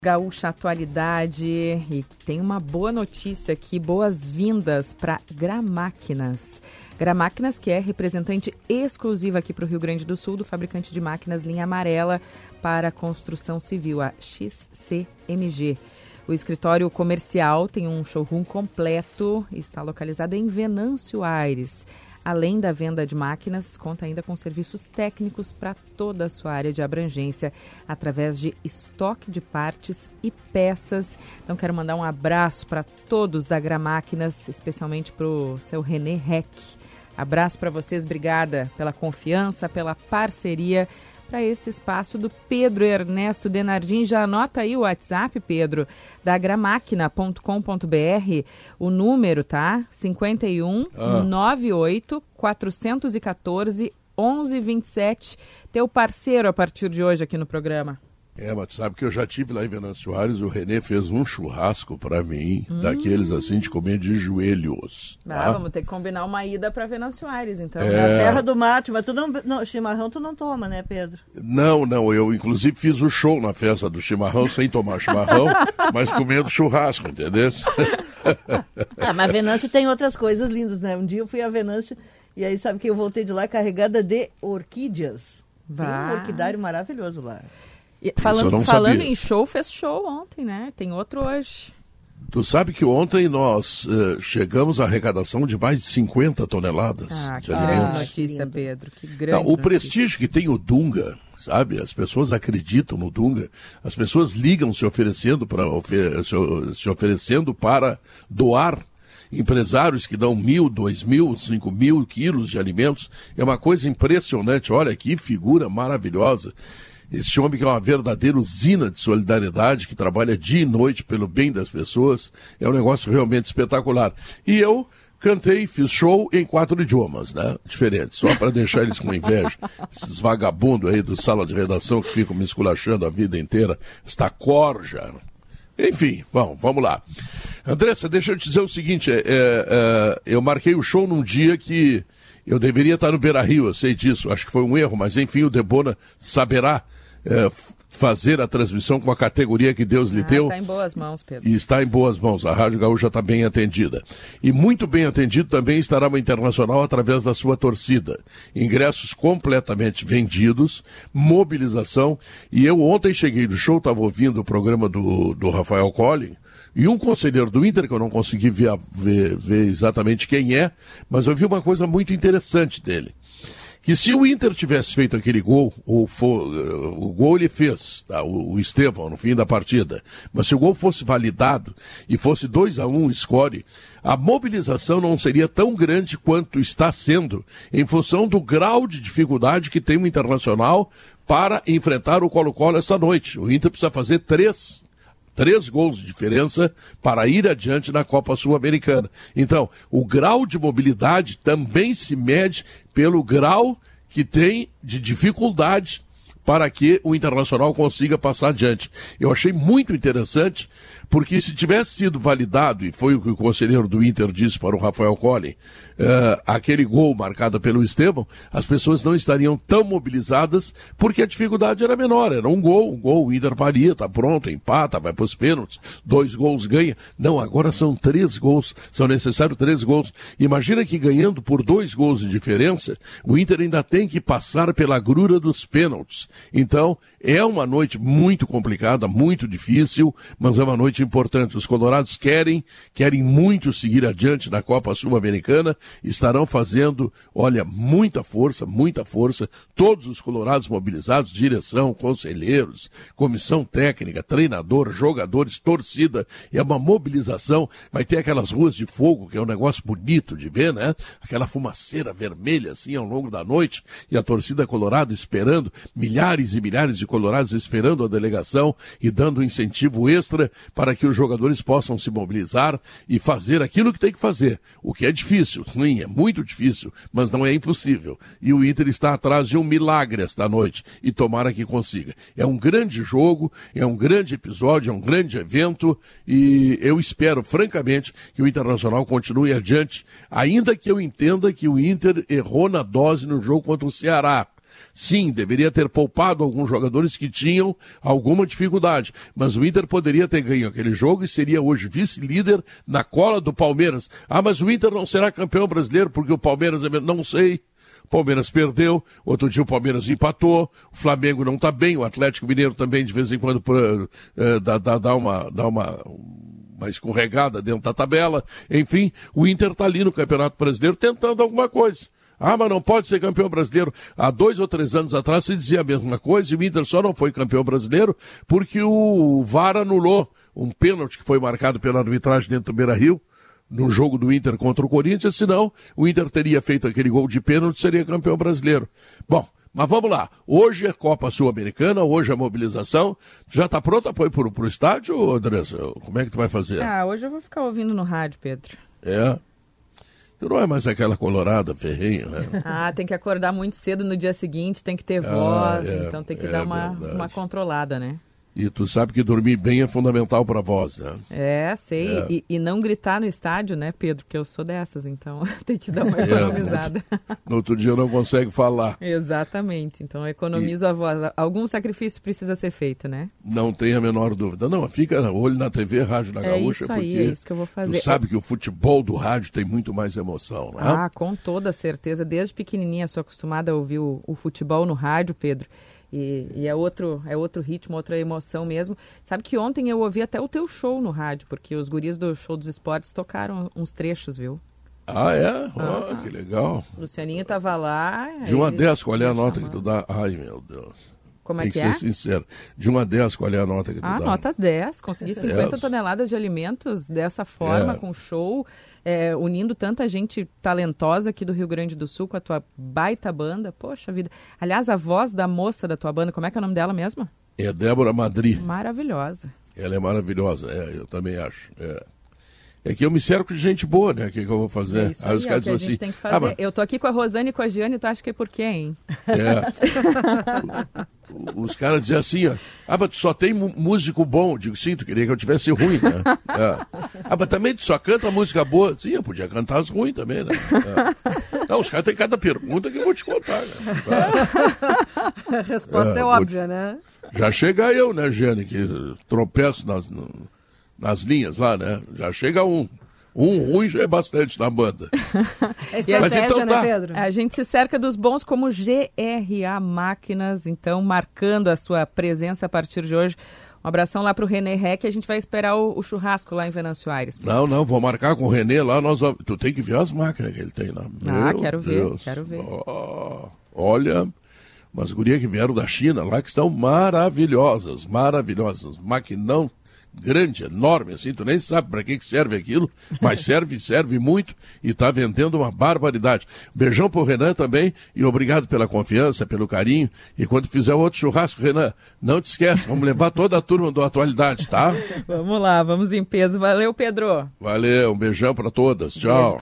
Gaúcha Atualidade, e tem uma boa notícia aqui, boas-vindas para Gramáquinas. Gramáquinas, que é representante exclusiva aqui para o Rio Grande do Sul do fabricante de máquinas linha amarela para construção civil, a XCMG. O escritório comercial tem um showroom completo e está localizado em Venâncio Aires. Além da venda de máquinas, conta ainda com serviços técnicos para toda a sua área de abrangência, através de estoque de partes e peças. Então, quero mandar um abraço para todos da Gramáquinas, especialmente para o seu René Reck. Abraço para vocês, obrigada pela confiança, pela parceria para esse espaço do Pedro Ernesto Denardim. Já anota aí o WhatsApp, Pedro, da gramáquina.com.br, o número, tá? 51 98 414 1127. Teu parceiro a partir de hoje aqui no programa. Mas tu sabe que eu já tive lá em Venâncio Aires, o Renê fez um churrasco pra mim, daqueles assim de comer de joelhos. Tá? Vamos ter que combinar uma ida pra Venâncio Aires, então. Na terra do mate, mas tu não, chimarrão tu não toma, né, Pedro? Não, eu inclusive fiz o show na festa do chimarrão, sem tomar chimarrão, mas comendo churrasco, entendeu? Mas Venâncio tem outras coisas lindas, né? Um dia eu fui a Venâncio e aí sabe que eu voltei de lá carregada de orquídeas. Tem um orquidário maravilhoso lá. Falando em show, fez show ontem, né? Tem outro hoje. Tu sabe que ontem nós chegamos à arrecadação de mais de 50 toneladas de alimentos. Grande notícia, Pedro. Que grande notícia. Prestígio que tem o Dunga, sabe? As pessoas acreditam no Dunga. As pessoas ligam se oferecendo para doar. Empresários que dão 1.000, 2.000, 5.000 quilos de alimentos. É uma coisa impressionante. Olha que figura maravilhosa. Esse homem que é uma verdadeira usina de solidariedade, que trabalha dia e noite pelo bem das pessoas, é um negócio realmente espetacular. E eu cantei, fiz show em 4 idiomas, né? Diferentes, só para deixar eles com inveja. Esses vagabundos aí do sala de redação que ficam me esculachando a vida inteira, esta corja. Enfim, vamos lá. Andressa, deixa eu te dizer o seguinte, eu marquei o show num dia que eu deveria estar no Beira-Rio, eu sei disso, acho que foi um erro, mas enfim, o Debona saberá fazer a transmissão com a categoria que Deus lhe deu. Está em boas mãos, Pedro. E está em boas mãos, a Rádio Gaúcha está bem atendida. E muito bem atendido também estará o Internacional através da sua torcida. Ingressos completamente vendidos, mobilização. E eu ontem cheguei do show, estava ouvindo o programa do Rafael Collin, e um conselheiro do Inter, que eu não consegui ver exatamente quem é, mas eu vi uma coisa muito interessante dele. Que se o Inter tivesse feito aquele gol, o gol ele fez, tá? O Estevão, no fim da partida, mas se o gol fosse validado e fosse 2-1 score, a mobilização não seria tão grande quanto está sendo, em função do grau de dificuldade que tem o Internacional para enfrentar o Colo-Colo esta noite. O Inter precisa fazer 3 gols de diferença para ir adiante na Copa Sul-Americana. Então, o grau de mobilidade também se mede pelo grau que tem de dificuldade para que o Internacional consiga passar adiante. Eu achei muito interessante, porque se tivesse sido validado, e foi o que o conselheiro do Inter disse para o Rafael Collin, aquele gol marcado pelo Estevão, as pessoas não estariam tão mobilizadas, porque a dificuldade era menor, era um gol, o Inter faria, tá pronto, empata, vai para os pênaltis, 2 gols ganha. Não, agora são 3 gols, são necessários 3 gols. Imagina que ganhando por 2 gols de diferença, o Inter ainda tem que passar pela agrura dos pênaltis. Então, é uma noite muito complicada, muito difícil, mas é uma noite importante. Os colorados querem muito seguir adiante na Copa Sul-Americana, estarão fazendo, olha, muita força, todos os colorados mobilizados, direção, conselheiros, comissão técnica, treinador, jogadores, torcida, é uma mobilização, vai ter aquelas ruas de fogo, que é um negócio bonito de ver, né? Aquela fumaceira vermelha, assim, ao longo da noite, e a torcida colorada esperando, milhares e milhares de colorados esperando a delegação e dando um incentivo extra para que os jogadores possam se mobilizar e fazer aquilo que tem que fazer. O que é difícil, sim, é muito difícil, mas não é impossível. E o Inter está atrás de um milagre esta noite e tomara que consiga. É um grande jogo, é um grande episódio, é um grande evento e eu espero, francamente, que o Internacional continue adiante, ainda que eu entenda que o Inter errou na dose no jogo contra o Ceará. Sim, deveria ter poupado alguns jogadores que tinham alguma dificuldade, mas o Inter poderia ter ganho aquele jogo e seria hoje vice-líder na cola do Palmeiras. Ah, mas o Inter não será campeão brasileiro porque o Palmeiras... Não sei. O Palmeiras perdeu, outro dia o Palmeiras empatou, o Flamengo não está bem, o Atlético Mineiro também de vez em quando dá uma escorregada dentro da tabela. Enfim, o Inter está ali no Campeonato Brasileiro tentando alguma coisa. Ah, mas não pode ser campeão brasileiro. Há 2 ou 3 anos atrás se dizia a mesma coisa e o Inter só não foi campeão brasileiro porque o VAR anulou um pênalti que foi marcado pela arbitragem dentro do Beira-Rio, no jogo do Inter contra o Corinthians, senão o Inter teria feito aquele gol de pênalti e seria campeão brasileiro. Bom, mas vamos lá. Hoje é Copa Sul-Americana, hoje é mobilização. Já está pronta para ir pro estádio, Andressa? Como é que tu vai fazer? Hoje eu vou ficar ouvindo no rádio, Pedro. É? Tu não é mais aquela colorada ferrenha, né? Tem que acordar muito cedo no dia seguinte, tem que ter voz, então tem que dar uma controlada, né? E tu sabe que dormir bem é fundamental para a voz, né? Sei. E não gritar no estádio, né, Pedro? Porque eu sou dessas, então tem que dar uma economizada. No outro dia não consegue falar. Exatamente. Então economizo a voz. Algum sacrifício precisa ser feito, né? Não tem a menor dúvida. Não, fica olho na TV, rádio na Gaúcha, isso porque aí, é isso que eu vou fazer. Tu sabe que o futebol do rádio tem muito mais emoção, né? Com toda certeza. Desde pequenininha sou acostumada a ouvir o futebol no rádio, Pedro. E é outro ritmo, outra emoção mesmo. Sabe que ontem eu ouvi até o teu show no rádio, porque os guris do Show dos Esportes tocaram uns trechos, viu? Ah, é? Que legal. Lucianinho tava lá. De 1 a 10, qual é a nota que tu dá? Ai, meu Deus. Como é que é? Tem que ser sincero. De 1 a 10, qual é a nota que tu dá? Nota 10. Consegui 50 toneladas de alimentos dessa forma, com show, unindo tanta gente talentosa aqui do Rio Grande do Sul com a tua baita banda. Poxa vida. Aliás, a voz da moça da tua banda, como é que é o nome dela mesmo? É Débora Madri. Maravilhosa. Ela é maravilhosa, eu também acho. É que eu me cerco de gente boa, né? O que eu vou fazer? É isso aí, os caras que a gente tem que fazer. Eu tô aqui com a Rosane e com a Giane, tu acha que é por quê, hein? Os caras dizem assim, mas tu só tem músico bom. Eu digo, sim, tu queria que eu tivesse ruim, né? Mas também tu só canta música boa. Sim, eu podia cantar as ruins também, né? Não, os caras têm cada pergunta que eu vou te contar, né? A resposta é óbvia, né? Já chega eu, né, Giane, que tropeço nas linhas lá, né? Já chega um. Um ruim já é bastante na banda. É estratégia, então, né, Pedro? A gente se cerca dos bons como GRA Máquinas, então marcando a sua presença a partir de hoje. Um abração lá pro René Rec, a gente vai esperar o churrasco lá em Venâncio Aires. Não, vou marcar com o René lá, tu tem que ver as máquinas que ele tem lá. Quero ver. Olha, umas gurias que vieram da China lá que estão maravilhosas, maquinão grande, enorme, assim, tu nem sabe para que serve aquilo, mas serve muito e está vendendo uma barbaridade. Beijão pro Renan também e obrigado pela confiança, pelo carinho. E quando fizer outro churrasco, Renan, não te esquece, vamos levar toda a turma do Atualidade, tá? Vamos lá, vamos em peso. Valeu, Pedro. Valeu, um beijão para todas, tchau. Beijo.